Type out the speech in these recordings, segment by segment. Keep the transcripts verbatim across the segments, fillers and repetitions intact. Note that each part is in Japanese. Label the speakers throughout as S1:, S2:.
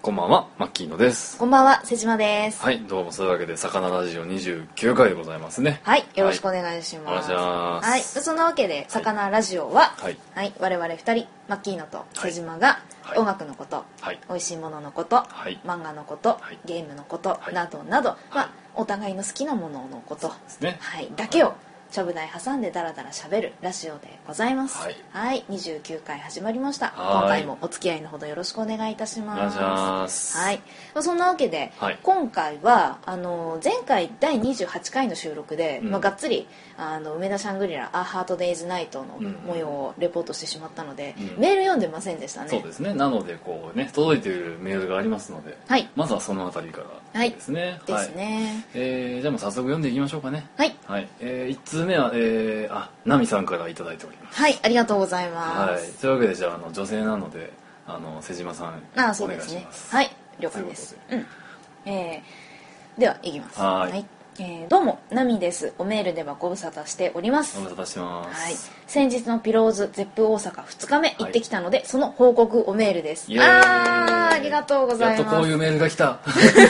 S1: こんばんは、マッキーノです。
S2: こんばんは、瀬島です。
S1: はい、どうもそういうわけで、魚ラジオにじゅうきゅうかいでございますね。
S2: はい、よろしくお願いします。
S1: はい、お願いします。
S2: はい、そんなわけで、魚ラジオは、
S1: はい、
S2: はい、我々ふたり、マッキーノと瀬島が、
S1: はい、
S2: 音楽のこと、はい、美味しいもののこと、はい、漫画のこと、はい、ゲームのこと、はい、などなど、はい、まあ、お互いの好きなもののこと、
S1: ですね、
S2: はい、だけを、はい、ちょぶ台挟んでダラダラしゃべるラジオでございます。はい、はい、にじゅうきゅうかい始まりました。今回もお付き合いのほどよろしくお願いいたします。
S1: お願いします。
S2: はい、まあ、そんなわけで、はい、今回はあの前回だいにじゅうはちかいの収録で、うん、まあ、がっつりあの梅田シャングリラアハートデイズナイトの模様をレポートしてしまったので、うん、メール読んでませんでしたね。
S1: そうですね。なのでこうね、届いているメールがありますので、はい、まずはそのあたりからですね。
S2: はい、ですね。
S1: えー、じゃあもう早速読んでいきましょうかね。
S2: はい。
S1: はい。えー、いちつうめは、えーあ、ナミさんからいただいております。
S2: はい、ありがとうございます。
S1: はい、というわけでじゃあ、あの女性なので、あの瀬島さん、
S2: あ、そうですね、お願いします。はい、了解です。うん、えー、ではいきます。はい、はい、えー、どうもナミです。おメールではご無沙汰しております。
S1: ご無沙汰してます。
S2: はい、先日のピローズゼップ大阪ふつかめ行ってきたので、はい、その報告おメールです。あー、ありがとうございます。
S1: やっとこういうメールが来た。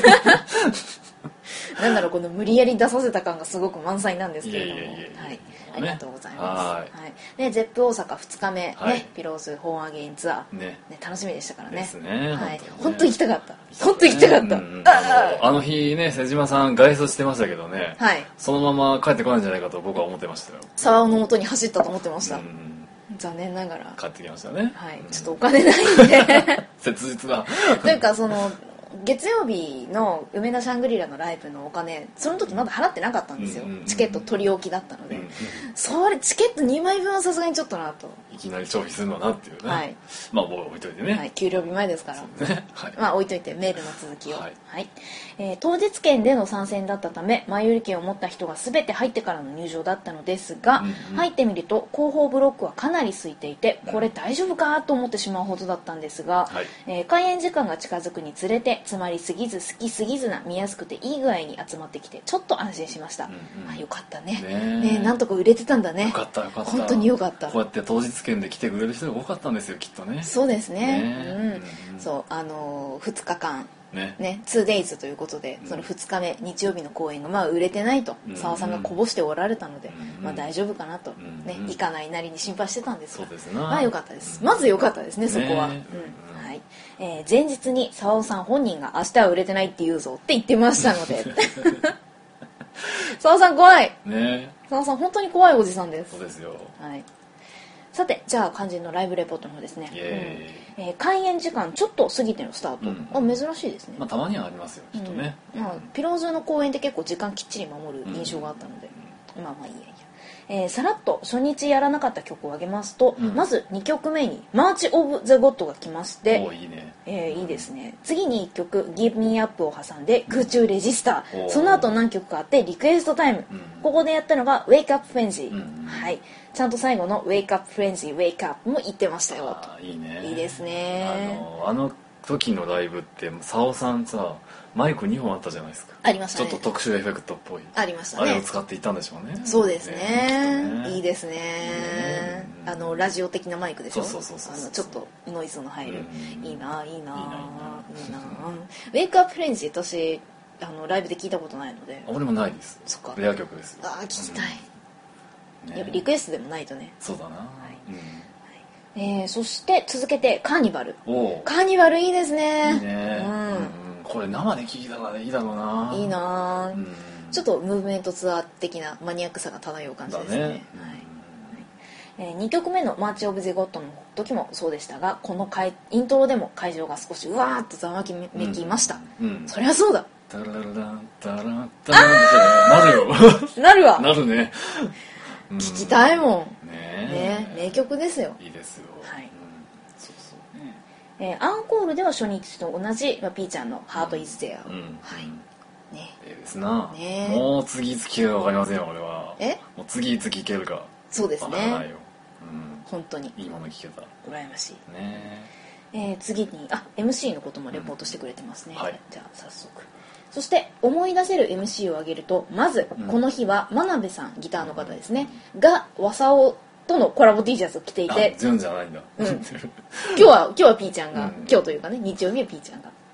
S2: なんだろう、この無理やり出させた感がすごく満載なんですけれども、
S1: いやいやいやいや、
S2: はい、ありがとうございます。
S1: はい、
S2: はい、でゼップ大阪ふつかめ、ね、
S1: はい、
S2: ピローズホーンアゲインツアー、ね
S1: ね、
S2: 楽しみでしたからね。
S1: ですね。
S2: はい、本当行きたかった。本当行きたかった。うんうん、
S1: あ, あの日ね、瀬島さん外出してましたけどね、はい、そのまま帰ってこないんじゃないかと僕は思ってましたよ。
S2: 沢の元に走ったと思ってました。うん、残念ながら
S1: 帰ってきましたね。
S2: はい、ちょっとお金ないんで
S1: 切実だ。
S2: というかその月曜日の梅田シャングリラのライブのお金、その時まだ払ってなかったんですよ、うんうんうん、チケット取り置きだったので、うんうん、それチケットにまいぶんはさすがにちょっとなと、
S1: いきなり消費するのなっていうね、はい、まあもう置いといてね、
S2: はい、給料日前ですから、
S1: ね、はい、
S2: まあ置いといてメールの続きを、はいはい、えー、当日券での参戦だったため前売り券を持った人が全て入ってからの入場だったのですが、うんうん、入ってみると後方ブロックはかなり空いていて、これ大丈夫かと思ってしまうほどだったんですが、はい、えー、開演時間が近づくにつれて詰まりすぎず好きすぎずな見やすくていい具合に集まってきてちょっと安心しました。うんうん、あ、よかったね。ねえ、なんとか売れてたんだね。
S1: よかったよかった。
S2: 本当によかった。
S1: こうやって当日券で来てくれる人が多かったんですよ、きっとね。
S2: そうですね。
S1: ね、
S2: うんうん、そうあのー、ふつかかん
S1: ね
S2: ね、ツーデイズということで、そのふつかめ日曜日の公演がまあ売れてないと澤、うん、さんがこぼしておられたので、うん、まあ大丈夫かなと、うん、ね、行かないなりに心配してたんですが、
S1: そうですな、
S2: まあ良かったです。まず良かったですね、そこは。ね、うん、はい、えー、前日に澤尾さん本人が明日は売れてないって言うぞって言ってましたので澤尾さん怖いね。澤尾さん本当に怖いおじさんです。
S1: そうですよ。
S2: はい。さて、じゃあ肝心のライブレポートの方ですね。うん、えー、開演時間ちょっと過ぎてのスタート、うん、あ、珍しいですね。
S1: まあ、たまにはありますよきっとね、
S2: うん、まあ、ピローズの公演って結構時間きっちり守る印象があったので、うん、まあまあいいやいや、えー、さらっと初日やらなかった曲を挙げますと、うん、まずにきょくめにマーチ・オブ・ザ・ゴッドが来まして、
S1: おいいね、
S2: えー、いいですね。次にいっきょく「Give Me Up」を挟んで空中レジスター、その後何曲かあってリクエストタイム、うん、ここでやったのが「Wake Up Frenzy」、うん、はい、ちゃんと最後の「Wake Up Frenzy Wake Up」も言ってましたよ。
S1: あ、いいね、
S2: いいですね。
S1: あのあの時のライブって澤尾さんさマイクにほんあったじゃないですか。
S2: ありましたね。
S1: ちょっと特殊エフェクトっぽい。
S2: ありましたね。
S1: あれを使っていったんでしょうね。
S2: そうですね。
S1: ね、
S2: いいですね。あのラジオ的なマイクでしょ。
S1: そうそうそうそう。
S2: あのちょっとノイズの入る。いいな、いいな、いいな。ウェイクアップフレンズ私あのライブで聞いたことないので。
S1: 俺もないです。
S2: そっか。
S1: レア曲です。
S2: ああ、聞きたい。やっぱリクエストでもないとね。
S1: そうだな。はい。
S2: えー、そして続けてカーニバル。カーニバルいいですね。
S1: いいね。うん。これ生で聴いたらいいだろうな。
S2: いいな、うん、ちょっとムーブメントツアー的なマニアックさが漂う感じですね。ね、はい、えー、にきょくめの「マーチ・オブ・ゼ・ゴッド」の時もそうでしたが、このイントロでも会場が少しうわーっとざわめきました、うんうん、そりゃそうだ、
S1: タラララタラタラなるよ
S2: なるわ
S1: なるね、
S2: うん、聞きたいもん
S1: ね
S2: ね、名曲ですよ。
S1: いいですよ、
S2: はい、
S1: そうそう、ね、
S2: えー、アンコールでは初日と同じ、まあ、ピーちゃんの「ハート・イズ・ゼア」、はいね、
S1: ええですな、
S2: ね、
S1: もう次いつ聴けるか分かりませんよ俺は。
S2: え
S1: もう次いつ聴けるか
S2: そうですね、
S1: 分からないよ、うん、
S2: 本当に
S1: いいもの聴けた、
S2: 羨ましい
S1: ね。
S2: えー、次にあ エムシー のこともレポートしてくれてますね、
S1: うん、はい、
S2: じゃあ早速。そして思い出せる エムシー を挙げると、まずこの日は真鍋さん、ギターの方ですね、がわさおとのコラボ T シャツを着ていて、
S1: ジュンじゃないんだ、
S2: うん、今日は今日はピーちゃんが、うん、今日というかね日曜日はピーちゃんが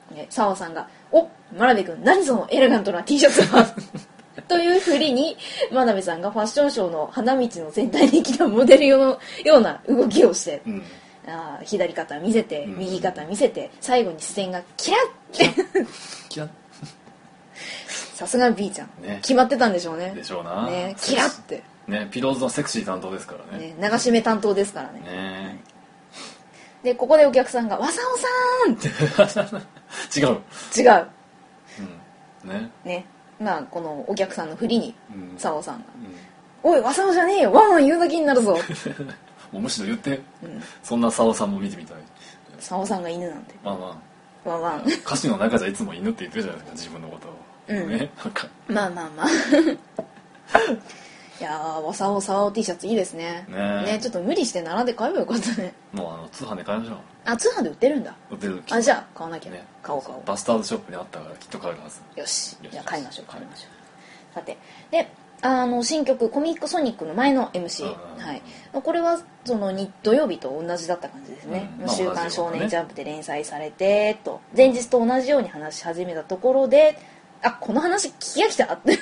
S2: 澤さんが「お真鍋君何そのエレガントな T シャツは」というふりに真鍋さんがファッションショーの花道の全体的なモデル用のような動きをして、うん、あ左肩見せて、うん、右肩見せて最後に視線がキラッて
S1: キラッ
S2: さすが B ちゃん、ね、決まってたんでしょうね。
S1: でしょうな、
S2: ね、キラッて
S1: ね、ピローズのセクシー担当ですからね。
S2: ね、流し目担当ですからね。
S1: ね
S2: でここでお客さんが「わさおさん!」
S1: 違う
S2: 違う、
S1: うん、ね
S2: ね、まあこのお客さんの振りにさおさんが「うん、おいわさおじゃねえよワンワン言うだけになるぞ」
S1: もうむしろ言って、うん、そんなさおさんも見てみたい。
S2: さおさんが犬なんて
S1: まあまあ
S2: ワンワン
S1: 歌詞の中じゃいつも犬って言ってるじゃないですか自分のことを、
S2: うん
S1: ね、なんか
S2: まあまあまあいやーわさおさお T シャツいいですね。
S1: ね,
S2: ねちょっと無理して並んで買えばよかったね。
S1: もうあの通販で買いましょう。
S2: あ通販で売ってるんだ。
S1: 売ってる。
S2: あじゃあ買わなきゃ、ね、買おう買おう。
S1: バスタードショップにあったからきっと買えるはず。
S2: よしじゃあ買いましょう買いましょう。さてであの新曲コミックソニックの前の エムシー、はい、これはその土曜日と同じだった感じですね、うんまあ、週刊少年ジャンプで連載されてと前日と同じように話し始めたところであこの話聞きが来たって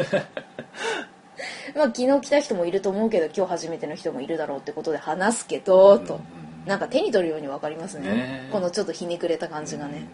S2: まあ昨日来た人もいると思うけど今日初めての人もいるだろうってことで話すけど、うん、となんか手に取るように分かります ね, ねこのちょっとひねくれた感じがね、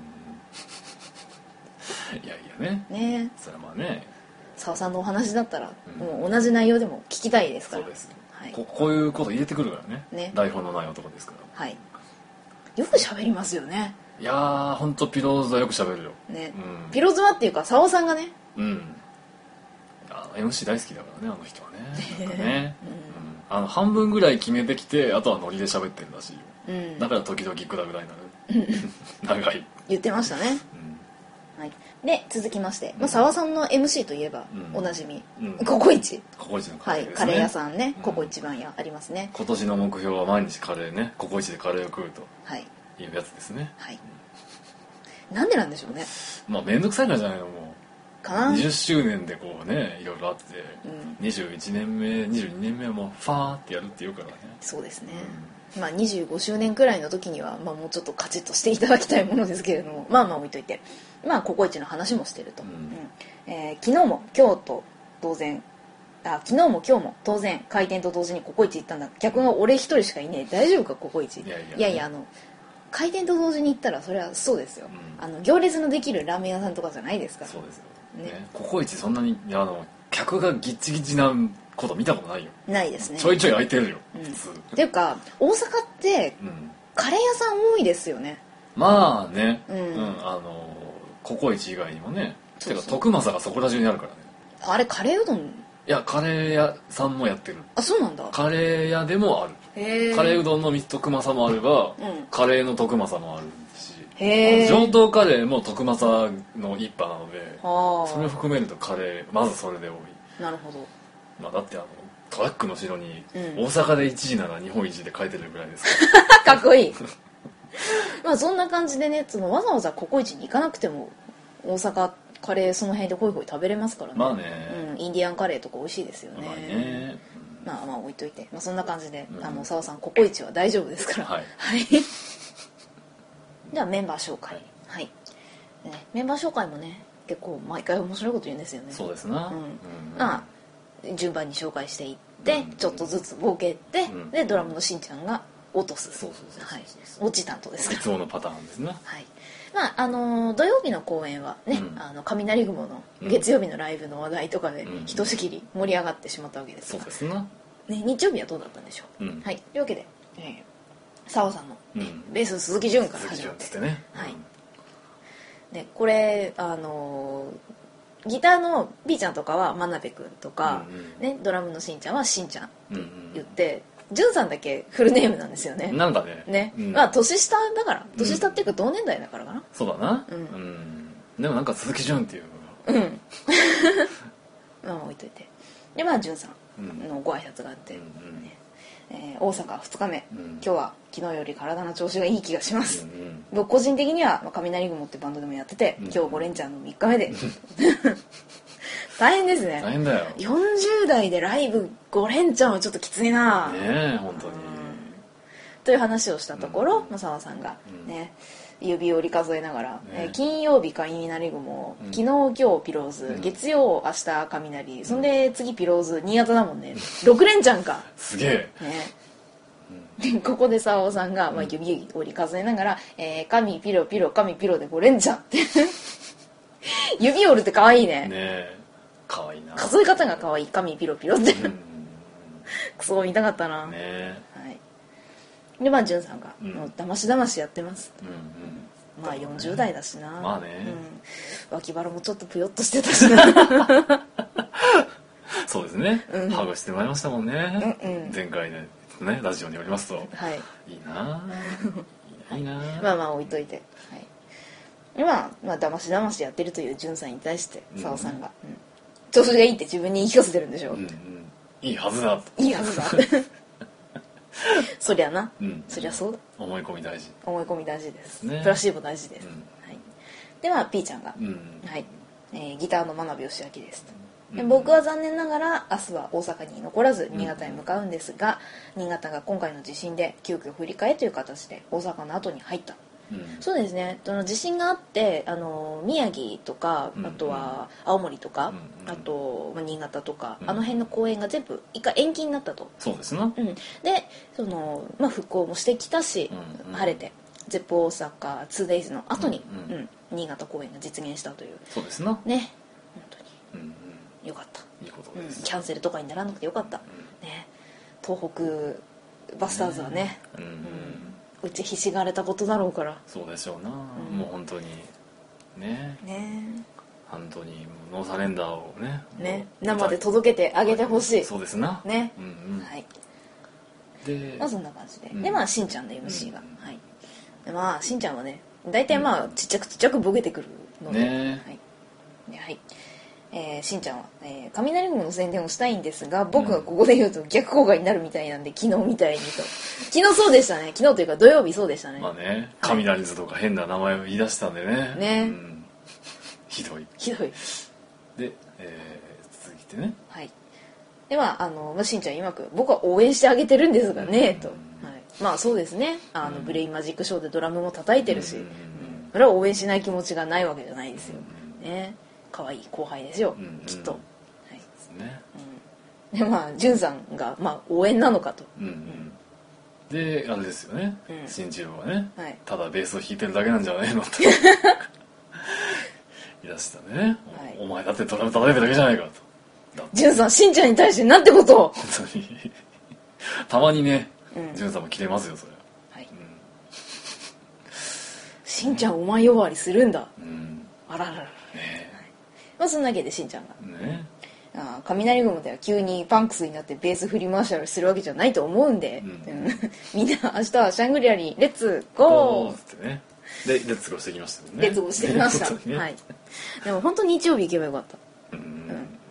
S1: うん、いやいやね
S2: ね
S1: それはまあね
S2: 澤さんのお話だったら、うん、もう同じ内容でも聞きたいですから。
S1: そうです、はい、こ, こういうこと入れてくるからねね台本のない男ですから。
S2: はいよく喋りますよね。
S1: いやーほんとピローズはよく喋るよ
S2: ね、うん、ピローズはっていうか澤さんがね
S1: うんあの エムシー 大好きだからねあの人はねなんかね、うん、あの半分ぐらい決めてきてあとはノリで喋ってるらしいよ、うん、だから時々グダグダになる長い
S2: 言ってましたね、うんはい、で続きまして、まあ、澤さんの エムシー といえば、うん、おなじみ、うん、ココイチ
S1: ココイチの
S2: カレーですね、はい、カレー屋さんね、うん、ココイチ番屋ありますね。
S1: 今年の目標は毎日カレーねココイチでカレーを食うというやつですね。
S2: はい、なんでなんでしょうね。
S1: まあ面倒くさいからじゃないのもう
S2: かな
S1: にじゅっしゅうねんでこうねいろいろあって、うん、にじゅういちねんめにじゅうにねんめはもうファーってやるって言うからね。
S2: そうですね、うん、まあにじゅうごしゅうねんくらいの時には、まあ、もうちょっとカチッとしていただきたいものですけれどもまあまあ置いといてまあココイチの話もしてると、うんうんえー、昨日も今日と当然あ昨日も今日も当然開店と同時にココイチ行ったんだ逆の俺一人しかいねえ大丈夫かココイチ。いやいや、ね、いやいやあの開店と同時に行ったらそれはそうですよ、うん、あの行列のできるラーメン屋さんとかじゃないですから。
S1: そうですよね、ねココイチそんなにあの客がギッチギチなこと見たことないよ。
S2: ないですね。
S1: ちょいちょい空いてるよ、
S2: うん、普通っていうか大阪って、うん、カレー屋さん多いですよね。
S1: まあね、うんうん、あのココイチ以外にもねてか徳政がそこら中にあるからね。
S2: あれカレーうどん
S1: いやカレー屋さんもやってる。
S2: あそうなんだ。
S1: カレー屋でもある。へーカレーうどんの徳政もあれば、うん、カレーの徳政もあるしへ上等カレーも徳政の一派なのでそれを含めるとカレーまずそれで多い。
S2: なるほど、
S1: まあ、だってあのトラックの後ろに、うん、大阪で一時なら日本一で書いてるぐらいです
S2: からかっこいいまあそんな感じでねそのわざわざココイチに行かなくても大阪カレーその辺でホイホイ食べれますからね。
S1: まあね、
S2: うん、インディアンカレーとか美味しいですよね。
S1: まあね、
S2: うん、まあまあ置いといて、まあ、そんな感じで、うん、あの澤さんココイチは大丈夫ですから。はい。はい、ではメンバー紹介。はい。はい、ね、メンバー紹介もね結構毎回面白いこと言うんですよね。
S1: そうですな。
S2: うん。まあ順番に紹介していって、うん、ちょっとずつボケて、うん、でドラムのしんちゃんが落とす。
S1: そうそうそうそう。
S2: はい。落ち担当ですから。
S1: いつものパターンですね。
S2: はい。まああのー、土曜日の公演はね、うん、あの雷雲の月曜日のライブの話題とかでひとしきり盛り上がってしまったわけですが、
S1: そうですな、
S2: ね、日曜日はどうだったんでしょう、うん、はいというわけで澤、えー、さんの、ねうん、ベース鈴木潤から始まって、
S1: ね
S2: はいでこれあのー、ギターの B ちゃんとかは真鍋くんとか、うんうんね、ドラムのしんちゃんはしんちゃんって言って、うんうん潤さんだけフルネームなんですよね。
S1: なんかね。
S2: ね、うん、まあ年下だから年下っていうか同年代だからかな。
S1: そうだな。うん。うん、でもなんか鈴木潤っていう
S2: のが。うん。まあ置いといて。でまあ潤さんのご挨拶があって、うんうんねえー、大阪ふつかめ、うん、今日は昨日より体の調子がいい気がします。うんうん、僕個人的には、まあ、雷雲ってバンドでもやってて、うん、今日ご連チャンのみっかめで。大変ですね。
S1: 大変だよ。
S2: よんじゅう代でライブご連チャンはちょっときついな。
S1: ねえ本当に、うん。
S2: という話をしたところ、澤、うん、さんが、うん、ね、 指折り数えながら、ねえー、金曜日雷雲、
S1: うん、
S2: 昨日今日ピローズ、
S1: うん、
S2: 月曜明日雷、うん、そんで次ピローズ新潟だもんね、ろく連チャンか
S1: すげえ、ね、
S2: うん、でここで沙央さんが、まあ、指折り数えながら「えー、神ピロピロ神ピロでご連チャン」って指折るって可愛いね。ね
S1: え可愛いな、
S2: 数え方が可愛い神ピロピロって、うん、クソ見たかったな。
S1: ね、
S2: はい、でまあ潤さんが、
S1: うん、
S2: もうだましだましやってます、
S1: うんうん、
S2: まあよんじゅう代だしな、
S1: まあね、
S2: うん、脇腹もちょっとぷよっとしてたしな
S1: そうですね、うん、ハグしてもらいましたもんね、
S2: うんうん、
S1: 前回ねねラジオによりますと、
S2: はい、
S1: いいないいな、いいな
S2: まあまあ置いといて、はい、今まあだましだましやってるという潤さんに対して沙央さんが、うんうん、調子がいいって自分に言い聞かせてるんでしょ、うんうん、
S1: いいはずだ
S2: いいはずだそりゃな、うん、そりゃそうだ、
S1: 思い込み大事、
S2: 思い込み大事です、
S1: ね、
S2: プラシーボ大事です、うん、はい、では P ちゃんが、
S1: うん、
S2: はい、えー、ギターの真鍋義明です、で僕は残念ながら明日は大阪に残らず新潟へ向かうんですが、うん、新潟が今回の地震で急遽振り替えという形で大阪の後に入った、うん、そうですね、その地震があってあの宮城とかあとは青森とか、うん、あと、まあ、新潟とか、うん、あの辺の公演が全部一回延期になったと。
S1: そうですな、
S2: うん、でその、まあ、復興もしてきたし、うんうん、晴れてゼップ大阪 ツーデイズ の後に、うんうんうん、新潟公演が実現したという。
S1: そうですな
S2: ね、本当に、
S1: うんうん、
S2: よかった、
S1: いいことです、
S2: うん、キャンセルとかにならなくてよかった、うん、ね、東北バスターズはね、うんうん、うちひしがれたことだろうから。
S1: そうでしょうな、うん、もう本当にね
S2: ね
S1: 本当にノーサレンダーをね
S2: ね生で届けてあげてほしい。
S1: そうですな
S2: ね、
S1: うんうん、
S2: はい、
S1: で、
S2: まあ、そんな感じで、うん、でまあしんちゃんで エムシー が、うん、はい、でまあしんちゃんはね大体まあちっちゃくちっちゃくボケてくるので、
S1: ね、
S2: はいね、はい、えー、しんちゃんは、えー、雷雲の宣伝をしたいんですが僕がここで言うと逆効果になるみたいなんで、昨日みたいにと昨日そうでしたね、昨日というか土曜日そうでしたね。
S1: まあね、雷図とか変な名前を言い出したんでね、
S2: ね、
S1: うん、ひどい
S2: ひどい
S1: で、えー、続いてね、
S2: はい、ではあの、まあ、しんちゃん曰く僕は応援してあげてるんですがね、うん、と、はい、まあそうですね、あの、うん、ブレインマジックショーでドラムも叩いてるし、うんうん、それは応援しない気持ちがないわけじゃないですよ、うん、ね、可愛い後輩ですよ、うんうん、きっと、はい、ですね、うん、でまあじゅんさんが、まあ、応援なのかと、
S1: うんうん、であれですよね、うん、新次郎はね、はい、ただベースを弾いてるだけなんじゃないのって言い出したね、はい、お前だってドラム叩いてるだけじゃないかと。
S2: じゅんさんしんちゃんに対してなんてことを。
S1: 本当にたまにね、じゅんさんも切れますよそれは、はい、うん、
S2: しんちゃんお前呼ばわりするんだ、
S1: うん、
S2: あららら、ね、はい、まあそんなわけでしんちゃんが、ね、あ雷雲では急にパンクスになってベース振り回したりするわけじゃないと思うんで、うん、みんな明日はシャングリラにレッツゴーってね、
S1: でレッツゴーしてきましたよね。
S2: レッツゴーしてきました、ね、はい、でも本当に日曜日行けばよかった、
S1: うん、うん、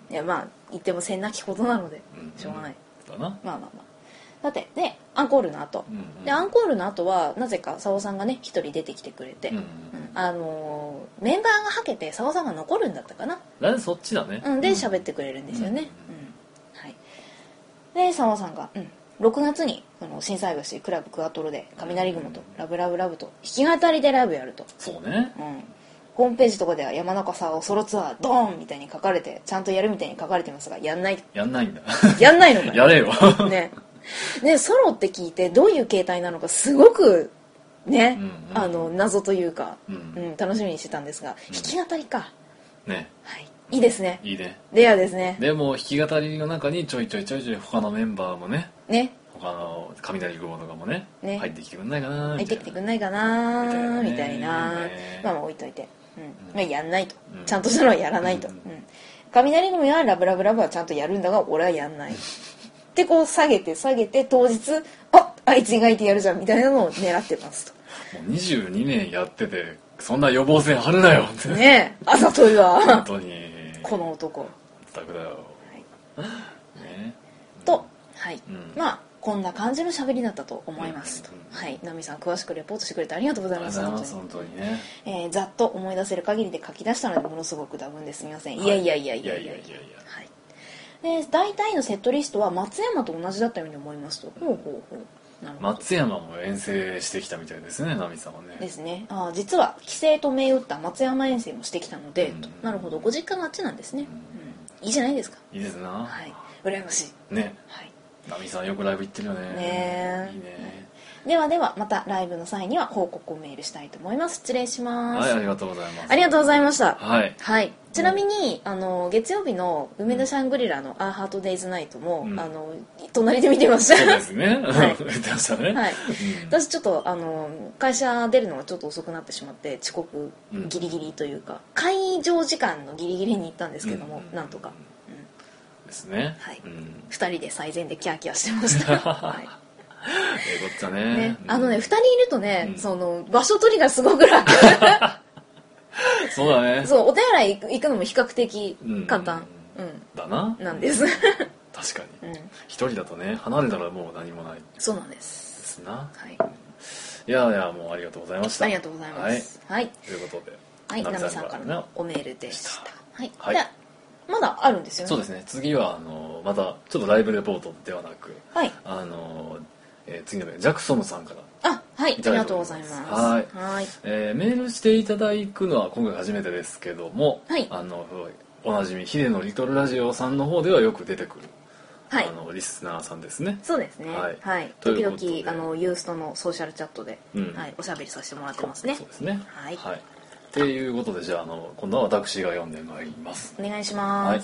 S2: いやまあ行ってもせんなきことなので、うん、しょうがない、
S1: だな、
S2: まあまあまあ。さてでアンコールの後、うんうん、でアンコールの後はなぜか沙央さんがね一人出てきてくれて、うんうん、あのー、メンバーがはけて沙央さんが残るんだったかな、
S1: なんでそっちだね、
S2: うん、で喋ってくれるんですよね、うんうん、はい、で沙央さんが、うん、ろくがつにその心斎橋クラブクアトロで雷雲とラブラブラブと弾き語りでライブやると。
S1: そうね、
S2: うん、ホームページとかでは山中沙央ソロツアードーンみたいに書かれてちゃんとやるみたいに書かれてますがやんない
S1: やんないんだ
S2: やんないのかよ
S1: やれよ
S2: ねね、ソロって聞いてどういう形態なのかすごくね、うんうん、あの謎というか、うんうん、楽しみにしてたんですが、うん、弾き語りか
S1: ね、
S2: はい、いいですね、
S1: いいね、
S2: レアですね。
S1: でも弾き語りの中にちょいちょいちょいちょい他のメンバーもね
S2: ね、
S1: 他の雷雲とかも ね, ね入ってきてくんないかな
S2: 入ってきてくんないかなみたいな、ね、まあまあ置いといて、うんうん、まあ、やんないと、うん、ちゃんとしたのはやらないと、うんうん、雷雲やラブラブラブはちゃんとやるんだが俺はやんないでこう下げて下げて当日ああいつ意外とやるじゃんみたいなのを狙ってますと。
S1: もうにじゅうにねんやっててそんな予防線張るなよって
S2: ねえあざといわ
S1: 本当に
S2: この男
S1: 全くだよ、
S2: はい
S1: ね、
S2: と、はい、うん、まあこんな感じの喋りだったと思いますと、うんうんうん、はい、ナミさん詳しくレポートしてくれてありがとうございます。
S1: 本当にね、
S2: えー、ざっと思い出せる限りで書き出したのでものすごく多分ですみません、はい、いやいやいやいやいやいやいやいや、はい、で大体のセットリストは松山と同じだったように思いますと。ほうほうほう、
S1: 松山も遠征してきたみたいですね、ナミさんはね。
S2: ですね。あ、実は帰省と銘打った松山遠征もしてきたので、うん、なるほど、ご実家があっちなんですね、うん、いいじゃないですか。
S1: いいですな、は
S2: い、羨ましい
S1: ね。
S2: はい、
S1: ナミさんよくライブ行ってるよね。
S2: ね
S1: いいね。
S2: ではではまたライブの際には報告をメールしたいと思います。失礼します。
S1: はい、ありがとうございます。
S2: ありがとうございました。
S1: はい、
S2: はい、ちなみにあの月曜日の梅田シャングリラのアーハートデイズナイトも、うん、あの隣で見てました。
S1: そうですね、はい、見てましたね、
S2: はい、うん、私ちょっとあの会社出るのがちょっと遅くなってしまって遅刻ギリギリというか、うん、会場時間のギリギリに行ったんですけども、うん、なんとか、
S1: うん、ですね、
S2: はい、うん、ふたりで最前でキャーキャーしてましたはい、
S1: えー、こっちゃね、ね、
S2: あのね、ふたりいるとね、うん、その場所取りがすごく楽
S1: そうだね。
S2: そう、お手洗い行くのも比較的簡単、うんうん、
S1: だな
S2: なんです
S1: 確かに、うん、一人だとね、離れたらもう何もない。
S2: そうなんです
S1: ですな。
S2: はい、
S1: いやいや、もうありがとうございました。
S2: ありがとうございます。はい、
S1: はい、ということで、
S2: はい、ナミさんからのおメールでした。はい、
S1: はい、
S2: でまだあるんですよね。
S1: そうですね。次はあのまたちょっとライブレポートではなく、
S2: はい、
S1: あの、えー、次のメールジャクソムさんから
S2: あ、はい、ありがとうございます。
S1: はい、はい、えー、メールしていただくのは今回初めてですけども、はい、あのおなじみヒデのリトルラジオさんの方ではよく出てくる、はい、あのリスナーさんですね。
S2: そうですね。はい。はい、時々あのユーストのソーシャルチャットで、うん、はい、おしゃべりさせてもらってますね。
S1: そうですね。
S2: はい。
S1: はい。ということでじゃあ、あの今度は私が読んでまいります。
S2: お願いします。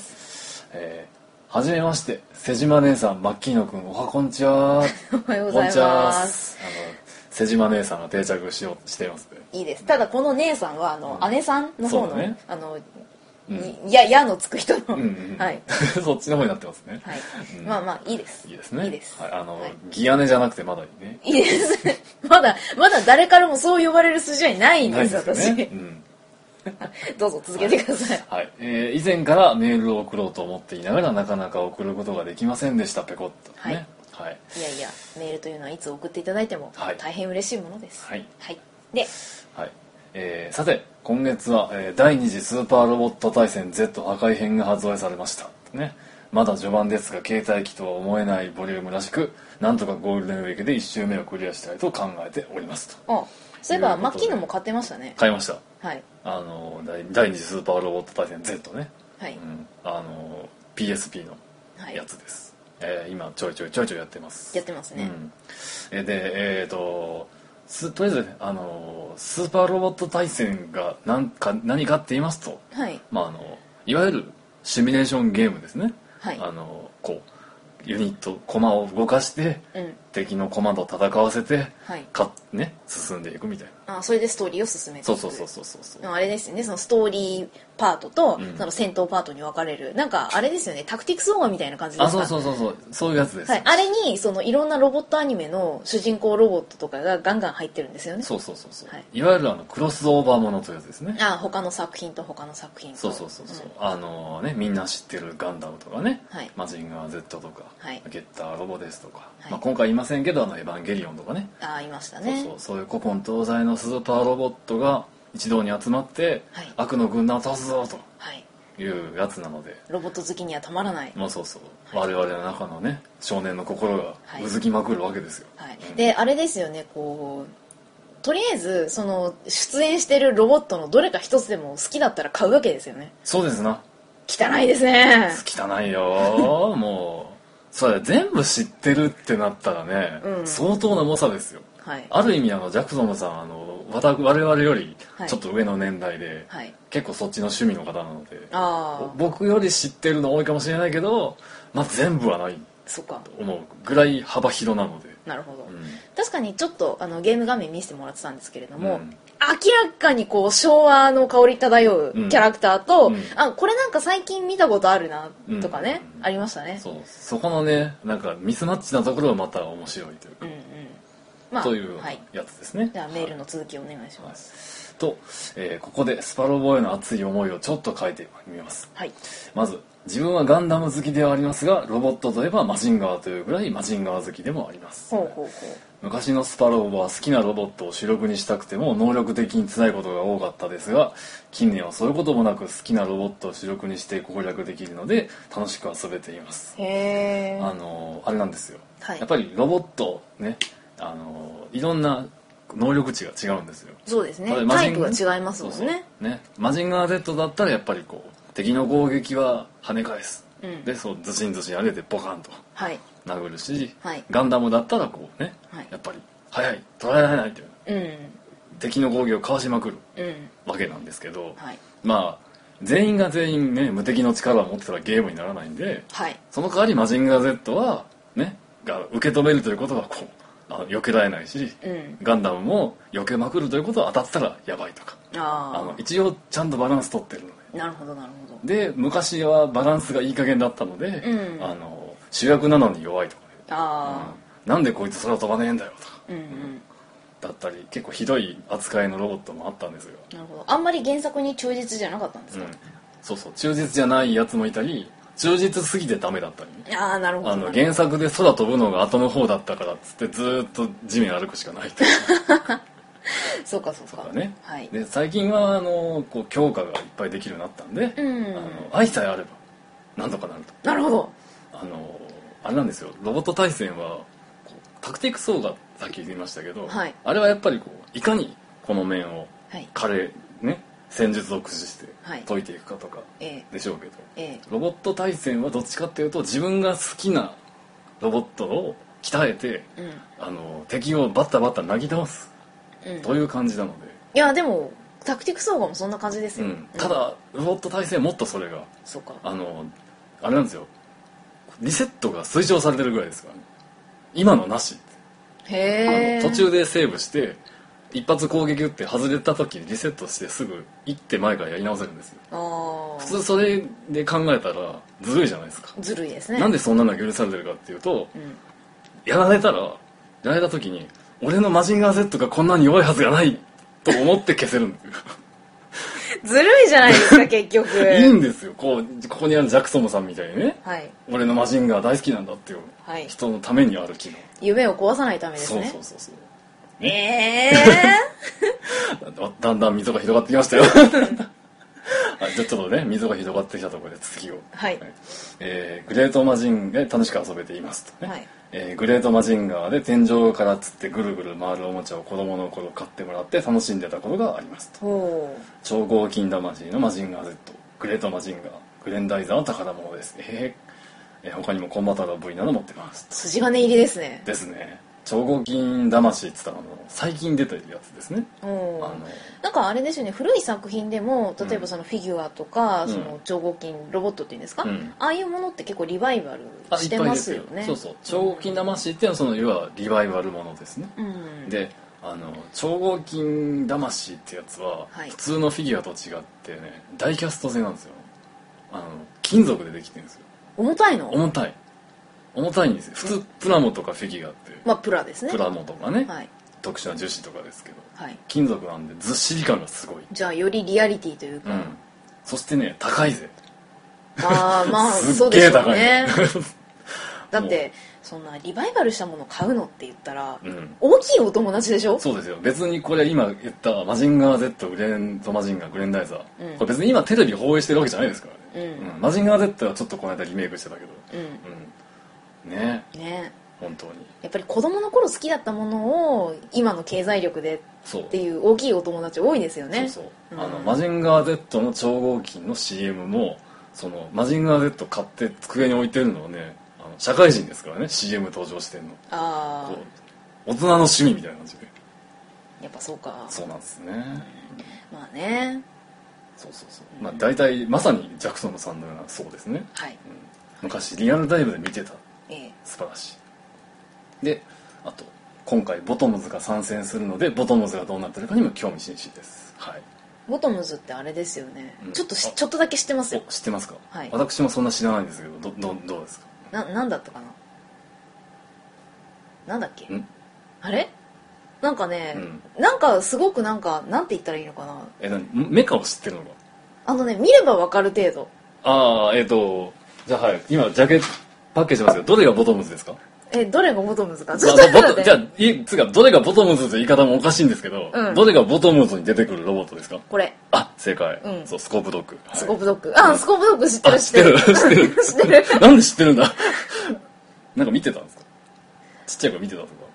S1: はい。えー、はじめまして、瀬島姉さん、マッキーノくん、おはこんちは。
S2: おはようございます。
S1: あの瀬島姉さんが定着しようしていますね。
S2: いいです。ただこの姉さんはあの、うん、姉さんの方の、ね、あの。
S1: うん、
S2: いや、やのつく人の、うんうん、はい、
S1: そっちの方になってますね。
S2: はい、うん、まあまあいいです。
S1: いいですね。
S2: いいです。
S1: はい、あの、はい、ギアネじゃなくてまだいいね。
S2: いいです。まだまだ誰からもそう呼ばれる筋合いないんです、ですね、私。うん、どうぞ続けてください。
S1: はい、はい、えー、以前からメールを送ろうと思っていながらなかなか送ることができませんでした。ペコッとね。はい。はい、
S2: いやいや、メールというのはいつ送っていただいても大変嬉しいものです。
S1: はい。
S2: はい。で、
S1: はい。えー、さて今月は、えー、だいに次スーパーロボット対戦 Z 破壊編が発売されましたね。まだ序盤ですが携帯機とは思えないボリュームらしく、なんとかゴールデンウィークでいっ周目をクリアしたいと考えておりますと。
S2: あ、そういえばマッキーノも買ってましたね。
S1: 買いました。
S2: はい。
S1: あのだいに次スーパーロボット対戦 Z ね。
S2: はい。
S1: うん、あの ピーエスピー のやつです。はい、えー、今ちょいちょいちょいちょいやってます。
S2: やってますね。
S1: うん、でえっ、ー、ととりあえず、ね、あのスーパーロボット対戦が何か何かって言いますと、
S2: はい、
S1: まあ、あのいわゆるシミュレーションゲームですね。
S2: はい、
S1: あのこうユニットコマを動かして、うん、敵のコマと戦わせて、はい、かね、進んでいくみたいな。
S2: あ、それでストーリーを進めていく。
S1: そうそうそうそうそう
S2: あれですよね、そのストーリーパートと、うん、その戦闘パートに分かれる、なんかあれですよね、タクティクスオーガみたいな感じですか。
S1: あ、そうそうそうそう、そういうやつです。
S2: はい、あれにそのいろんなロボットアニメの主人公ロボットとかがガンガン入ってるんですよね。
S1: そうそうそうそう、はい、いわゆるあのクロスオーバーものというやつですね。
S2: あ、他の作品と他の作品と。
S1: そうそうそうそう、うん、あのね、みんな知ってるガンダムとかね、はい、マジンガー Z とか、はい、ゲッターロボですとか、はい、まあ、今回いませんけどあのエヴァンゲリオンとかね。
S2: あ、いましたね。
S1: そうそう、そういう古今東西のスーパーロボットが一堂に集まって、はい、悪の軍団を倒すぞというやつなので、
S2: ロボット好きにはたまらない。
S1: もうそうそう、はい、我々の中のね少年の心がうずきまくるわけですよ。
S2: はい、うん、であれですよね、こうとりあえずその出演してるロボットのどれか一つでも好きだったら買うわけですよね。
S1: そうですな。
S2: 汚いですね。
S1: 汚いよもうそれ全部知ってるってなったらね、うん、相当な猛者ですよ。はい、ある意味あのジャクソムさんあの我々よりちょっと上の年代で、はい、結構そっちの趣味の方なので、あ、僕より知ってるの多いかもしれないけど、まあ、全部はないと思うぐらい幅広なので。
S2: なるほど、うん、確かにちょっとあのゲーム画面見せてもらってたんですけれども、うん、明らかにこう昭和の香り漂うキャラクターと、うん、あ、これなんか最近見たことあるなとかね、うん、ありましたね。
S1: そう、そこのねなんかミスマッチなところがまた面白いというか、うんうん、まあ、というやつですね。はい、
S2: じゃあメールの続きをお願いします。
S1: はい、と、えー、ここでスパロボへの熱い思いをちょっと書いてみます。はい、まず自分はガンダム好きではありますが、ロボットといえばマジンガーというぐらいマジンガー好きでもあります。ほうほうほう。昔のスパロボは好きなロボットを主力にしたくても能力的に辛いことが多かったですが、近年はそういうこともなく好きなロボットを主力にして攻略できるので楽しく遊べています。へー。あのあれなんですよ、はい、やっぱりロボットね、 あのいろんな能力値が違うんですよ。
S2: そうですね、タイプが違いますもんね。そうそう
S1: ね、マジンガー Z だったらやっぱりこう敵の攻撃は跳ね返す、
S2: うん、
S1: でそうズシンズシン上げてボカンと殴るし、
S2: はい、
S1: ガンダムだったらこうね、はい、やっぱり速い捉えられないっていう、うん、敵の攻撃をかわしまくる、うん、わけなんですけど、はい、まあ全員が全員ね無敵の力を持ってたらゲームにならないんで、はい、その代わりマジンガー Z はねが受け止めるということはこうあ避けられないし、うん、ガンダムも避けまくるということは当たったらやばいとか、ああの一応ちゃんとバランス取ってるので。
S2: なるほどなるほど。
S1: で昔はバランスがいい加減だったので、うん、あの主役なのに弱いとか、ね、あ、うん、なんでこいつ空飛ばねえんだよとか、うんうん、だったり結構ひどい扱いのロボットもあったんですよ。
S2: なるほど。あんまり原作に忠実じゃなかったんですか？うん、
S1: そうそう、忠実じゃないやつもいたり忠実すぎてダメだったり、
S2: ああなるほど。
S1: あの原作で空飛ぶのが後の方だったからっつってずっと地面歩くしかないと
S2: そうかそうか。そうかね。はい。
S1: で最近はあのこう強化がいっぱいできるようになったんで、うん、あの愛さえあればなんとかなると。
S2: なるほど。
S1: あのあれなんですよ。ロボット対戦はこうタクティクスオーガさっき言いましたけど、はい、あれはやっぱりこういかにこの面を彼、はい、ね戦術を駆使して解いていくかとかでしょうけど、ええ、ロボット対戦はどっちかっていうと自分が好きなロボットを鍛えて、うん、あの敵をバッタバッタなぎ倒す、うん、という感じなので。
S2: いやでもタクティクスオーガもそんな感じですよ、うん、
S1: ただロボット対戦はもっとそれがそうか、あのあれなんですよ、リセットが推奨されてるぐらいですからね。今のなし。へー。途中でセーブして一発攻撃打って外れた時にリセットしてすぐ一手前からやり直せるんですよ。あ、普通それで考えたらずるいじゃないですか。
S2: ずるいですね。
S1: なんでそんなのが許されてるかっていうと、うん、やられたらやられた時に俺のマジンガー Z がこんなに弱いはずがないと思って消せるんですよ
S2: ずるいじゃないですか結局
S1: いいんですよ。こうここにあるジャクソムさんみたいにね、はい、俺のマジンガー大好きなんだっていう人のためにある機能、はい、
S2: 夢を壊さないためですね。
S1: そうそうそうそう。
S2: え
S1: ー、だんだん溝が広がってきましたよはい、じゃあちょっとね溝が広がってきたところで続きを、はい、えー、グレートマジンで楽しく遊べていますとね、はい、えー、グレートマジンガーで天井からつってぐるぐる回るおもちゃを子供の頃買ってもらって楽しんでたことがありますと。超合金魂のマジンガー Z、 グレートマジンガー、グレンダイザーの宝物です、えーえー、他にもコンバトラー V など持ってます。
S2: 筋金入りですね。
S1: ですね。超合金魂って言ったら最近出てるやつですね。あの
S2: なんかあれですよね、古い作品でも例えばそのフィギュアとか、うん、その超合金ロボットっていうんですか、うん、ああいうものって結構リバイバルしてますよね。
S1: そうそう、超合金魂っていうのはその要はリバイバルものですね、うん、であの超合金魂ってやつは普通のフィギュアと違ってね、ダイキャスト製なんですよ。あの金属でできてるんですよ。
S2: 重たいの？
S1: 重たい重たいんですよ。普通プラモとかフィギュアって
S2: まあプラですね。
S1: プラモとかね、はい、特殊な樹脂とかですけど、はい、金属なんでずっしり感がすごい。
S2: じゃあよりリアリティというか、うん、
S1: そしてね高いぜ。
S2: ああまあそうですよねだってそんなリバイバルしたものを買うのって言ったら、うん、大きいお友達でしょ。
S1: そうですよ。別にこれ今言ったマジンガー Z、 グレントマジンガー、グレンダイザー、うん、これ別に今テレビ放映してるわけじゃないですからね、うんうん、マジンガー Z はちょっとこの間リメイクしてたけど、うんうん、ねね本当に
S2: やっぱり子供の頃好きだったものを今の経済力でっていう大きいお友達多いですよね。
S1: そうそう、うん、あのマジンガー Z の超合金の シーエム もそのマジンガー Z 買って机に置いてるのはね、あの社会人ですからね シーエム 登場してんの。ああ大人の趣味みたいな感じで。
S2: やっぱそうか。
S1: そうなんですね、うん、
S2: まあね
S1: そうそうそう、うん、まあ大体まさにジャクソンさんのようなそうですね、はい、うん、昔リアルタイムで見てた、ええ、素晴らしい。であと今回ボトムズが参戦するのでボトムズがどうなってるかにも興味津々です。はい。
S2: ボトムズってあれですよね、うん、ちょっとちょっとだけ知ってますよ。
S1: 知ってますか。はい、私もそんな知らないんですけど、どどどうですか。
S2: ななんだったかな。なんだっけ。んあれなんかね、うん、なんかすごくなんかなんて言ったらいいのかな。
S1: えなメカを知ってるのか。
S2: あのね見ればわかる程度。
S1: ああえっ、ー、とじゃあはい今ジャケットパッケージますけどどれがボトムズですか。
S2: えどれがボトムズか。
S1: じゃあ、じゃあいつかどれがボトムズという言い方もおかしいんですけど、うん、どれがボトムズに出てくるロボットですか。
S2: これ。
S1: あ正解、うん、そうスコープドッグ、
S2: はい、スコープドッグあ、うん、スコープドッグ知ってる知ってる
S1: 知ってる知ってるなんで知ってるんだなんか見てたんですか。ちっちゃい子見てたとか。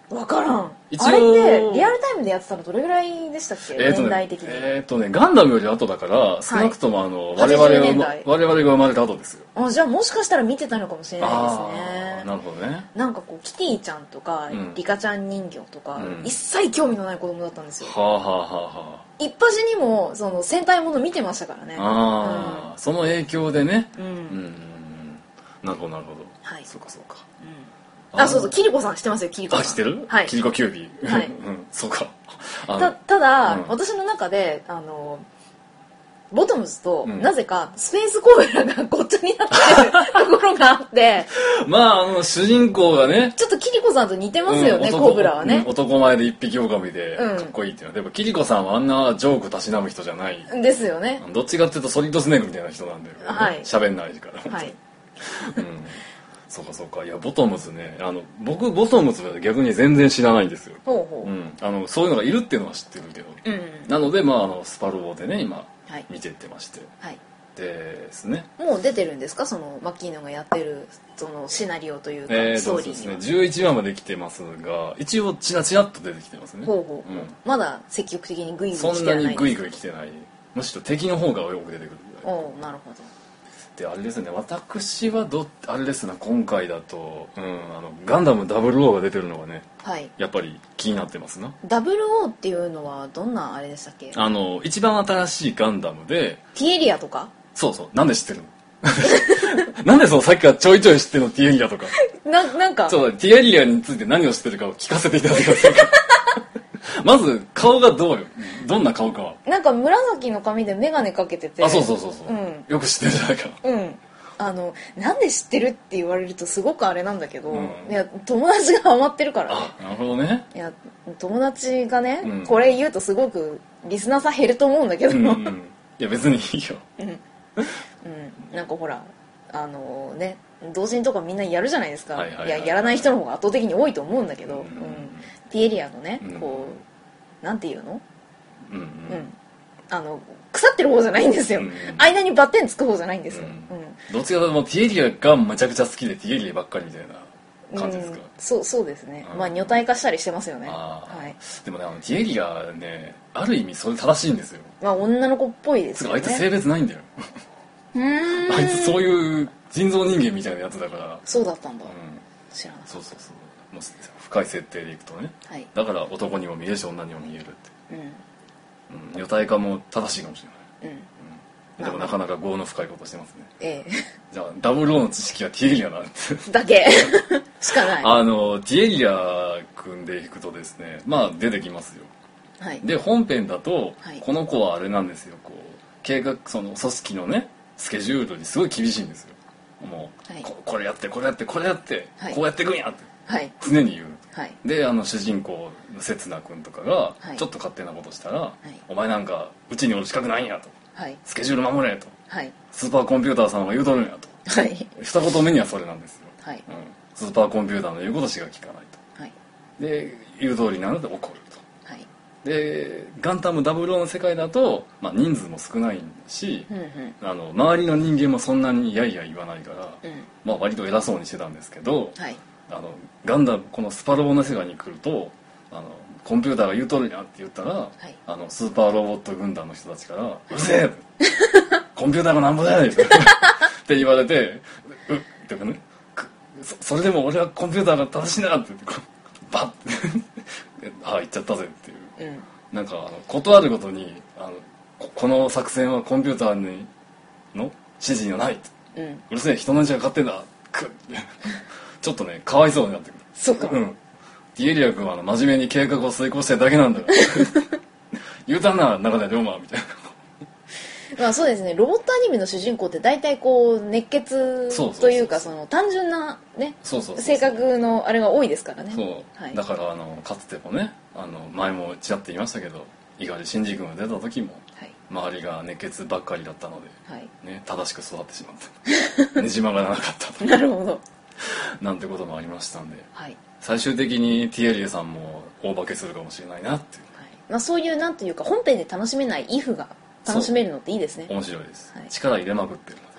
S2: 分からん。あれってリアルタイムでやってたのどれぐらいでしたっけ、えーね、年代的に。
S1: えっ、ー、とねガンダムより後だから少なくともあの、はい、我々が我々が生まれた後ですよ。
S2: あ、じゃあもしかしたら見てたのかもしれないですね。
S1: なるほどね。
S2: なんかこうキティちゃんとか、うん、リカちゃん人形とか、うん、一切興味のない子供だったんですよ。
S1: はあはあはあはあ。
S2: 一発にもその戦隊もの見てましたからね。
S1: ああ、うん、その影響でね。うん。うん、なるほどなるほど。
S2: はい。
S1: そうかそうか。
S2: うん、あ、そうそう、キリコさん知ってますよ、キリコさん。
S1: あ、知ってる？
S2: はい。
S1: キリコキュービー。
S2: はい。
S1: うん、そうか。
S2: たただ、うん、私の中であのボトムズと、うん、なぜかスペースコブラがごっちゃになってるところがあって
S1: まああの主人公がね
S2: ちょっとキリコさんと似てますよね、うん、コブラはね、
S1: うん、男前で一匹狼でかっこいいっていうのは、うん、でもキリコさんはあんなジョークたしなむ人じゃない
S2: ですよね。
S1: どっちかっていうとソリッドスネークみたいな人なんだよね、
S2: はい、
S1: 喋んないから、
S2: はい
S1: うん、そうかそうか。いやボトムズね、あの僕ボトムズは逆に全然知らないんですよ。
S2: ほうほう、
S1: うん、あのそういうのがいるっていうのは知ってるけど、うん、なのでまああのスパロボでね今はい、見てってまして、はい、ですね。
S2: もう出てるんですか、そのマッキーノがやってるそのシナリオというか、
S1: えー、
S2: ストーリーには。
S1: そうですね、じゅういちわまで来てますが一応チラチラっと出てきてますね。
S2: ほうほうほう、うん、まだ積極的にグイグイ来てない。
S1: そんなにグイグイ来てない、むしろ敵の方がよく出てくるぐらい。
S2: おお、なるほど。
S1: であれですね、私はどあれですね、今回だと、うん、あのガンダムダブルオーが出てるのがね、はい、やっぱり気になってますな。
S2: ダブルオーっていうのはどんなあれでしたっけ？
S1: あの一番新しいガンダムで
S2: ティエリアとか。
S1: そうそう、なんで知ってるのなんでそのさっきからちょいちょい知ってるのティエリアとか
S2: な, なんか
S1: そうティエリアについて何を知ってるかを聞かせていただけませんかまず顔がどうよ、どんな顔かは。
S2: なんか紫の髪で眼鏡かけてて。
S1: あ、そうそうそうそう、うん、よく知ってるじゃないか。
S2: うん。あのなんで知ってるって言われるとすごくあれなんだけど、うん、いや友達がハマってるからね。
S1: あ、なるほどね。
S2: いや友達がね、うん、これ言うとすごくリスナーさん減ると思うんだけど、うんうん、
S1: いや別にいいよ。
S2: うん、うん、なんかほらあのね同人とかみんなやるじゃないですか。いややらない人の方が圧倒的に多いと思うんだけど、うんうん、ティエリアのねこうなんていうの、うんうんうん、あの腐ってる方じゃないんですよ、うんうん、間にバッテンつく方じゃないんですよ、うんうん、
S1: どっちかというとティエリアがめちゃくちゃ好きでティエリアばっかりみたいな感じですか、うん、
S2: そうそうですね、うん、まあ女体化したりしてますよね。
S1: あ、はい、でもねあのティエリアねある意味それ正しいんですよ。
S2: まあ女の子っぽいですよね。
S1: あいつ性別ないんだよあいつそういう人造人間みたいなやつだから。
S2: そうだったんだ、うん、知らない。
S1: そうそうそう、もう深い設定でいくとね、はい、だから男にも見えるし女にも見えるって、うんうん、女体化も正しいかもしれない、うんうん、でもなかなか業の深いことしてますね。ええ、じゃあダブルオーの知識はティエリアなん
S2: だけしかない。
S1: あのティエリア君でいくとですね、まあ出てきますよ、はい、で本編だと、はい、この子はあれなんですよ、こう計画その組織のねスケジュールにすごい厳しいんですよ。もう、はい、こ, これやってこれやってこれやって、はい、こうやっていくんやって、はい、常に言う、はい、であの主人公の刹那君とかがちょっと勝手なことしたら、はい、お前なんかうちにおる資格ないんやと、はい、スケジュール守れと、はい、スーパーコンピューターさんは言うとるんやと、はい、二言目にはそれなんですよ、はい、うん、スーパーコンピューターの言うことしか聞かないと、はい、で言う通りなので怒ると、はい、でガンダムダブルオーの世界だと、まあ、人数も少ないし、うんうん、あの周りの人間もそんなにやいや言わないから、うん、まあ、割と偉そうにしてたんですけど、はい、あのガンダムこのスパロボの世界に来るとあのコンピューターが言うとるんやって言ったら、はい、あのスーパーロボット軍団の人たちから「うるせえコンピューターがなんぼじゃないです」って言われて「うっ」ってねそ「それでも俺はコンピューターが正しいな」って言ってバッて「ああ言っちゃったぜ」っていう、うん、なんかあのことあるごとにあのここの作戦はコンピューターにの指示にはない、うん、うるせえ人の命が勝ってんだくっちょっとねかわいそうになってくる。
S2: そうか、
S1: うん、ティエリア君はあの真面目に計画を遂行してるだけなんだよ言うたんな中で龍馬みたいな
S2: まあそうですね、ロボットアニメの主人公って大体こう熱血というかその単純なね性格のあれが多いですからね。
S1: そう、はい、だからあのかつてもねあの前もちらっと言いましたけど猪狩真司君が出た時も、はい、周りが熱血ばっかりだったので、はいね、正しく育ってしまったねじ曲がらなかったと
S2: なるほど
S1: なんてこともありましたんで、はい、最終的にティエリエさんも大化けするかもしれないなっていう、はい、
S2: まあ、そういうなんというか本編で楽しめないイフが楽しめるのっていいですね。
S1: 面白いです、はい、力入れまくってるのでね。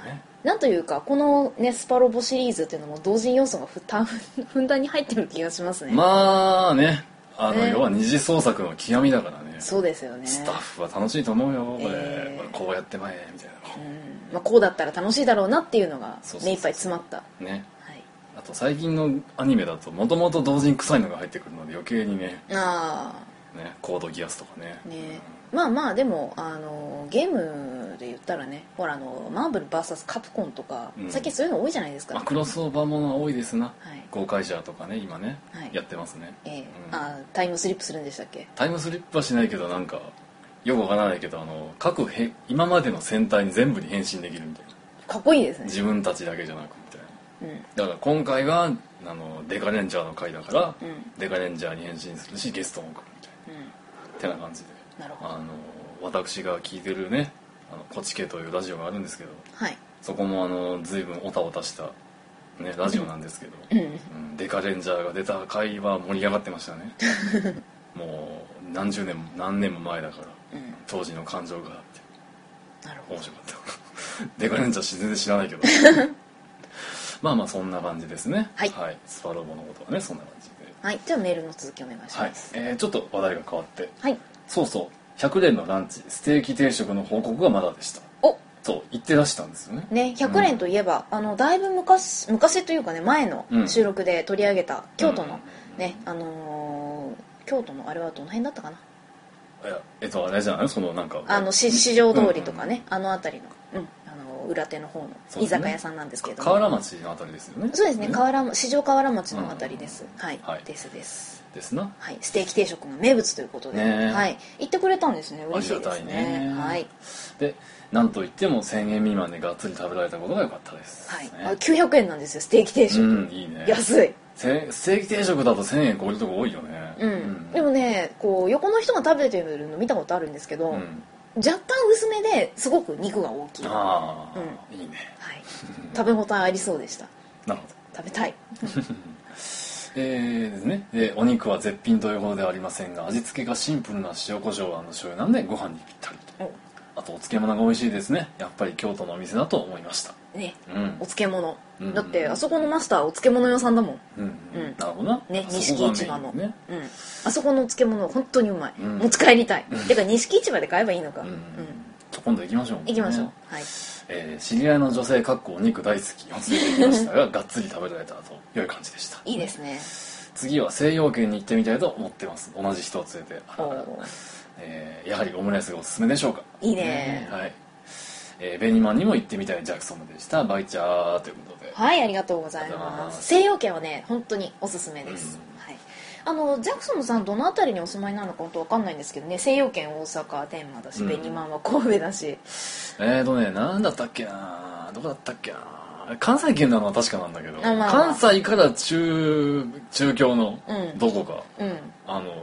S2: なんというかこのねスパロボシリーズっていうのも同人要素がふたふんだんに入ってる気がしますね。
S1: まあね、あの、ね、要は二次創作の極みだからね。
S2: そうですよね。
S1: スタッフは楽しいと思うよ、これ、えー、こうやってまえみたいな、
S2: うん、まあ、こうだったら楽しいだろうなっていうのが目いっぱい詰まった
S1: ね。はい、あと最近のアニメだともともと同人臭いのが入ってくるので余計にね、あね、コードギアスとかね。ね、
S2: うん、まあまあでもあのゲームで言ったらね、ほらあのマーブル ブイエス カプコンとか、うん、最近そういうの多いじゃないですか、ね。
S1: まあ、クロスオーバーものは多いですな。はい、ゴーカイジャーとかね今ね、はい、やってますね。
S2: えーうん、あタイムスリップするんでしたっけ？
S1: タイムスリップはしないけどなんかよくわからないけどあの各へ今までの戦隊に全部に変身できるみたいな。
S2: かっこいいですね。
S1: 自分たちだけじゃなくみたいな。うん、だから今回はあのデカレンジャーの回だから、うん、デカレンジャーに変身するしゲストも来るみたいな。うんってな感じで、なるほど。あの私が聞いてるねあのコチケというラジオがあるんですけど、はい、そこもあの随分オタオタした、ね、ラジオなんですけど、うんうん、デカレンジャーが出た回は盛り上がってましたねもう何十年も何年も前だから、うん、当時の感情があってなるほど面白かったデカレンジャー全然知らないけどまあまあそんな感じですね。はい、はい、スパロボのことはねそんな感じで。
S2: はい、じゃあメールの続きお願いします。
S1: はい、えー、ちょっと話題が変わって、はい、そうそうひゃくねんのランチステーキ定食の報告がまだでした。おそう言ってらしたんですよね。
S2: ねひゃくねんといえば、うん、あのだいぶ昔昔というかね前の収録で取り上げた京都の、うん、ねあのー、京都のあれはどの辺だったかな。
S1: いやえっとあれじゃないそのなんか
S2: あの市場通りとかね、うん、あの辺りの、うん、あの裏手の方の居酒屋さんなんですけど、ね、
S1: 河原町のあたりですよね。
S2: そうですね、河原市場河原町のあたりです、うん、はい、はい、ですです
S1: ですな、
S2: はい、ステーキ定食の名物ということで、ね、はい、言ってくれたんですね。嬉しいですね。
S1: ねはい、でなんといってもせんえん未満でがっつり食べられたことが良かったです、
S2: はい、あきゅうひゃくえんなんですよステーキ定食、うん、いいね安い。
S1: ステーキ定食だとせんえん超えるとこ多いよね、
S2: うんうん、でもねこう横の人が食べてるの見たことあるんですけど、うん、若干薄めですごく肉が大きい。ああ、うん、いいね、はい、食べ応えありそうでした。
S1: なるほど
S2: 食べたい
S1: えーですね、えー、お肉は絶品というほどではありませんが味付けがシンプルな塩コショウ&醤油なんでご飯にぴったりと。あとお漬物が美味しいですね。やっぱり京都のお店だと思いました
S2: ね、うん、お漬物、うんうん、だってあそこのマスターお漬物屋さんだもん、うんうん
S1: うん、なるほどな
S2: ね錦市場の、ねうん、あそこのお漬物本当にうまい、うん、持ち帰りたい、うん、てか錦市場で買えばいいのか、うんうん、
S1: ちょ今度行きましょう、ね、
S2: 行きましょう、はい、
S1: えー、知り合いの女性かっこお肉大好きを連れてきましたががっつり食べられたと良い感じでした。
S2: いいですね。
S1: 次は西洋圏に行ってみたいと思ってます。同じ人を連れてえー、やはりオムライスがおすすめでしょうか。
S2: いいね、
S1: えー、はい、えー、ベニマンにも行ってみたいジャクソンでした。バイチャーということで、
S2: はい、ありがとうございます。西洋圏はね本当におすすめです、うん、はい、あのジャクソンさんどの辺りにお住まいなのか本当わかんないんですけどね、西洋圏大阪天満だし、うん、ベニマンは神戸だし、え
S1: ーとねなんだったっけなどこだったっけな関西圏なのは確かなんだけど、まあまあ、関西から中中京のどこか、うんうん、あの、うん、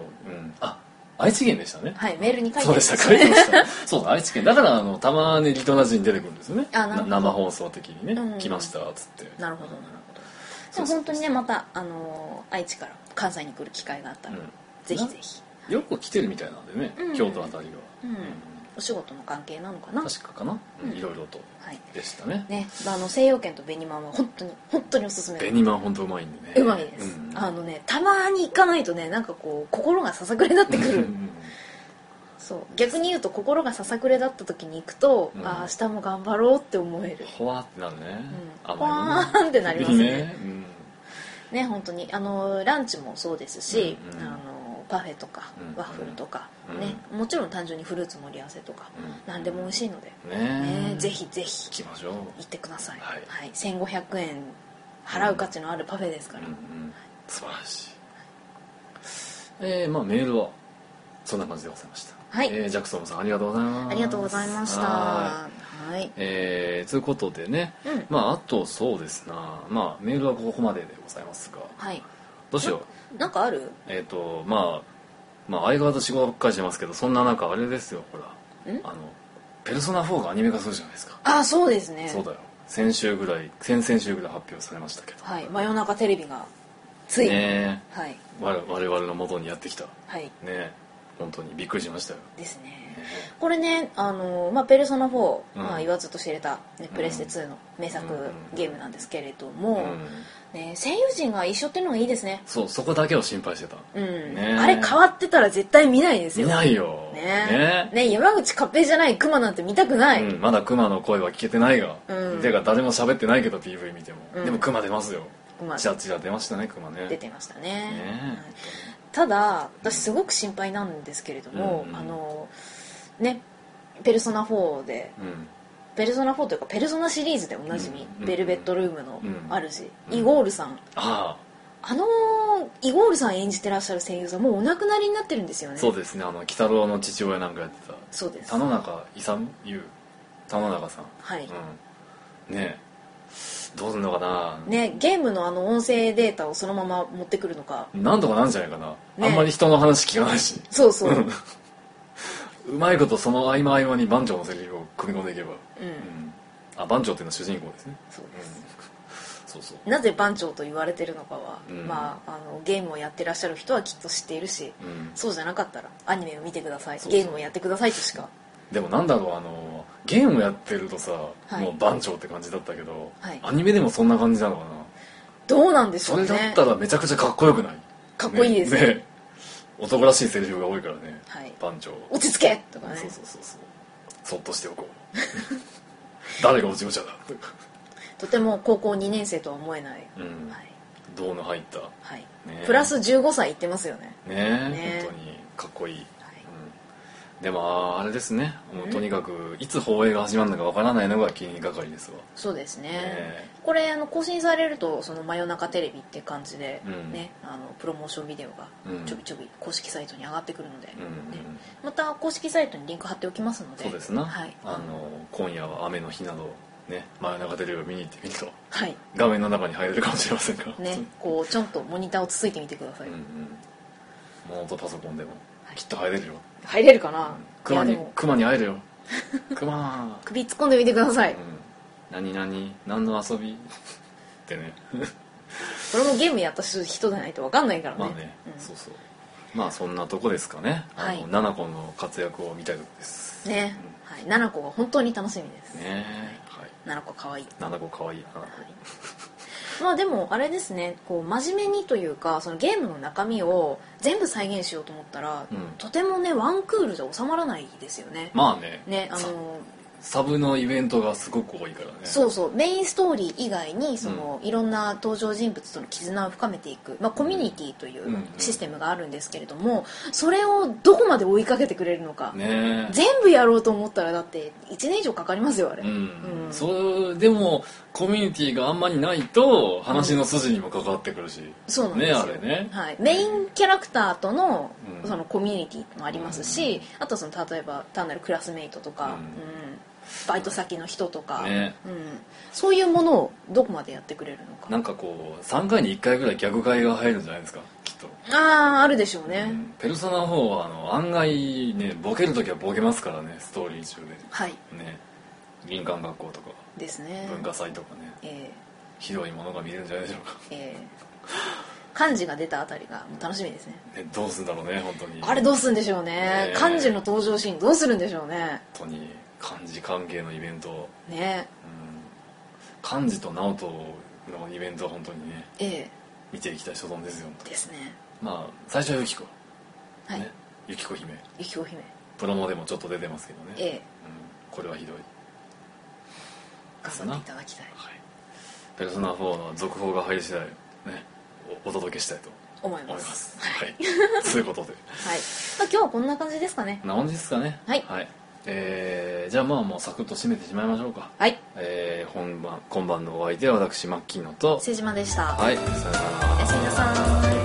S1: あ愛知県でしたね。
S2: はい、メールに書いて
S1: そうでした書いてましたそう愛知県だからあのたまにリトラジに出てくるんですよね。生放送的にね、うん、来ましたっつって。
S2: なるほどなるほど。でも本当にねまたあの愛知から関西に来る機会があったら、うん、ぜひぜひ。
S1: よく来てるみたいなんでね、うん、京都あたりは、
S2: うんうん、お仕事の関係なのかな
S1: 確かかな、うん、いろいろとでしたね。
S2: ね、あの西洋圏とベニマンは本当に本当におすすめ。
S1: ベニマン本当うまいんでね。
S2: うまいです、うん、あのねたまに行かないとねなんかこう心がささくれになってくるそう逆に言うと心がささくれだった時に行くと、うん、あ明日も頑張ろうって思える。
S1: ほわってなるね、
S2: うん、ほわーんってなりますねね、うん、ね本当にあのランチもそうですし、うんうん、あのパフェとか、うん、ワッフルとか、うん、ね、もちろん単純にフルーツ盛り合わせとか、うん、何でも美味しいので、ねね、ぜひぜひ
S1: 行きましょう。
S2: 行ってください、はいはい、せんごひゃくえん払う価値のあるパフェですから、うんうん、
S1: 素晴らしい、えーまあ、メールはそんな感じでございました。はい、えー、ジャクソンさんありがとうございます。
S2: ありがとうございました。は
S1: い、はい、えー、ということでね、うん、まああとそうですな、まあメールはここまででございますが、はい、どうしよ
S2: う。なんかある？
S1: えっ、ー、とまあまあ相変わらず仕事ばっかりしてますけど、そんな中あれですよ、ほら、あのペルソナフォーがアニメ化するじゃないですか。
S2: あ、そうですね。
S1: そうだよ。先週ぐらい、先々週ぐらい発表されましたけど。
S2: はい。真夜中テレビがついに、
S1: ね、
S2: はい。
S1: 我々の元にやってきた。
S2: はい。
S1: ね。 本当にびっくりしましたよ
S2: ですね。これね、あのまあ、ペルソナフォー、うんまあ、言わずと知れた、ね、プレステツーの名作ゲームなんですけれども、うんね、声優陣が一緒っていうのがいいですね。
S1: そう、そこだけを心配してた、
S2: うんね、あれ変わってたら絶対見ないですよ。
S1: 見ないよ
S2: ねねね、山口勝平じゃないクマなんて見たくない、
S1: うん、まだクマの声は聞けてないが、うん、てか誰も喋ってないけど ピーブイ 見ても、うん、でもクマ出ますよ。チラチラ出ましたね、クマね。
S2: 出てましたね。ね、はい、ただ私すごく心配なんですけれども、うん、あのねペルソナフォーで、うん、ペルソナフォーというかペルソナシリーズでおなじみ、うん、ベルベットルームの主、うん、イゴールさん、
S1: あ
S2: あのイゴールさん演じてらっしゃる声優さんもうお亡くなりになってるんですよね。
S1: そうですね、あの鬼太郎の父親なんかやってた。
S2: そうです、
S1: 田野中勇優田野中さん、
S2: はい、
S1: うん、ねえどうすんのかな
S2: ね、ゲームのあの音声データをそのまま持ってくるのか
S1: なんとかなんじゃないかな、ね、あんまり人の話聞かないし。
S2: そうそう
S1: うまいことその合間合間に番長のセリフを組み込んでいけば、うんうん、あ番長っていうのは主人公ですね。
S2: そうです、
S1: うん、そうそう。
S2: なぜ番長と言われてるのかは、うん、まあ、あのゲームをやってらっしゃる人はきっと知っているし、うん、そうじゃなかったらアニメを見てください、そうそうゲームをやってくださいとしか。
S1: でもなんだろう、あのゲームやってるとさ、はい、もう番長って感じだったけど、はい、アニメでもそんな感じなのかな。
S2: どうなんでしょうね。
S1: それだったらめちゃくちゃかっこよくない？
S2: かっこいいですね。ね、
S1: 男らしいセリフが多いからね、はい、番長
S2: 落ち着けとかね。
S1: そうそうそうそう、そっとしておこう誰が落ち武者だ
S2: とても高校にねん生とは思えない、
S1: うん、はい、銅の入った、
S2: はいね、プラスじゅうごさいいってますよね。
S1: ねえ、ね、本当にかっこいい、はい、うん、でもあれですね、もうとにかくいつ放映が始まるのかわからないのが気にかかりですわ。
S2: そうですね、ね、これあの更新されるとその真夜中テレビって感じで、うん、ね、あのプロモーションビデオがちょびちょび公式サイトに上がってくるので、うんね、また公式サイトにリンク貼っておきますので。
S1: そうですな、はい、あの今夜は雨の日などね、真夜中テレビを見に行ってみると、はい、画面の中に入れるかもしれませんから
S2: ね、こうちょんとモニターをつついてみてください。うんうん、
S1: ノートパソコンでもきっと入れるよ。
S2: 入れるかな、うん、
S1: クマにクマに会えるよクマ
S2: 首突っ込んでみてください、うん、
S1: 何何何の遊びってね
S2: これもゲームやった人じゃないと分かんないからね。
S1: まあね、うん、そうそう、まあそんなとこですかね。あの、はい、ナナコの活躍を見たいとこです
S2: ね、うん、はい、ナナコが本当に楽しみです
S1: ね。
S2: はい、ナナコかわいい、
S1: ナナコかわいい、ナナコ、はい
S2: まあでもあれですね、こう真面目にというかそのゲームの中身を全部再現しようと思ったら、うん、とてもねワンクールじゃ収まらないですよね。
S1: まあね、
S2: ね、あの
S1: サブのイベントがすごく多いからね。
S2: そうそう、メインストーリー以外にその、うん、いろんな登場人物との絆を深めていく、まあ、コミュニティというシステムがあるんですけれども、それをどこまで追いかけてくれるのか、ね、全部やろうと思ったらだっていちねん以上かかりますよあれ、うんうん、
S1: そうでもコミュニティがあんまりないと話の筋にも関わってくるし、うん、
S2: そうなんですよ、
S1: ね、あれね、
S2: はい、メインキャラクターとの、うん、そのコミュニティもありますし、うん、あとその例えば単なるクラスメイトとか、うんうん、バイト先の人とか、ね、うん、そういうものをどこまでやってくれるのか。
S1: なんかこうさんかいにいっかいぐらいギャグ会が入るんじゃないですかきっと。
S2: ああ、あるでしょうね、うん、
S1: ペルソナの方はあの案外ねボケるときはボケますからね、ストーリー中で、
S2: はい
S1: ね、林間学校とか
S2: ですね、
S1: 文化祭とかね、えー、ひどいものが見れるんじゃないでしょうか、え
S2: ー、漢字が出たあたりがもう楽しみですね。
S1: ね、どうするんだろうね本当に。
S2: あれどうするんでしょうね、えー、漢字の登場シーンどうするんでしょうね。
S1: 本当に漢字関係のイベント
S2: ね、
S1: うん、漢字と直人のイベントは本当にね、ええ、見ていきたい所存ですよ
S2: ですね。
S1: まあ最初はユキコ、
S2: はい、ね、
S1: ユキコ姫、
S2: ユキコ姫
S1: プロモでもちょっと出てますけどね、
S2: ええ、うん、
S1: これはひどい。
S2: 頑張っていただきたい、
S1: はい、ペルソナフォーの続報が入り次第ね お, お届けしたいと
S2: 思います。
S1: はい、そういうことで、はい、
S2: まあ、今日はこんな感じですかね。
S1: こんな感じですかね。
S2: はい、
S1: はい、えー、じゃあまあもうサクッと締めてしまいましょうか。
S2: はい、
S1: えー、本番今晩のお相手は私マッキーノと
S2: 瀬島でした。
S1: はい、さよなら。
S2: おやすみなさい。